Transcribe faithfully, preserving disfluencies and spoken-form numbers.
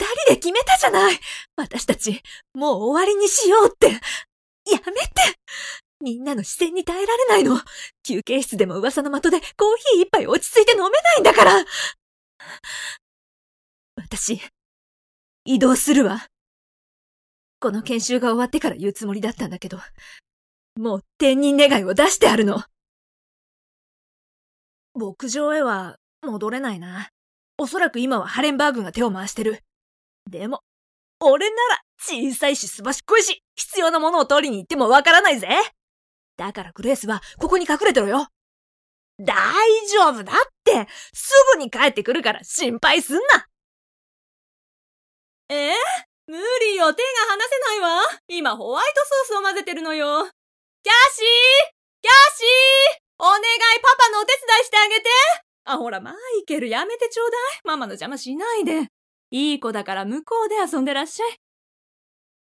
人で決めたじゃない。私たち、もう終わりにしようって。やめて。みんなの視線に耐えられないの。休憩室でも噂の的でコーヒー一杯落ち着いて飲めないんだから。私、移動するわ。この研修が終わってから言うつもりだったんだけど、もう転任願いを出してあるの。牧場へは戻れないな。おそらく今はハレンバーグが手を回してる。でも、俺なら小さいしすばしっこいし、必要なものを取りに行ってもわからないぜ。だからグレースはここに隠れてろよ。大丈夫だって、すぐに帰ってくるから心配すんな。 えー、無理よ、手が離せないわ。今ホワイトソースを混ぜてるのよ。キャシーキャシーお願いパパのお手伝いしてあげて。あ、ほらマイケルやめてちょうだい。ママの邪魔しないで。いい子だから向こうで遊んでらっしゃい。